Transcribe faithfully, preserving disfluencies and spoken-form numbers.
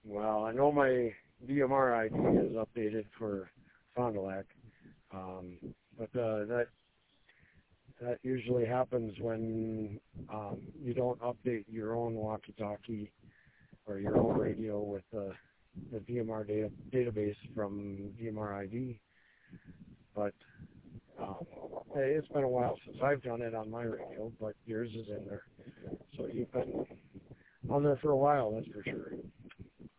Well, I know my V M R I D is updated for Fond du Lac, um, but uh, that that usually happens when um, you don't update your own walkie-talkie or your own radio with the the V M R data, database from V M R I D. But um, hey, it's been a while since I've done it on my radio, but yours is in there, so you've been on there for a while, that's for sure.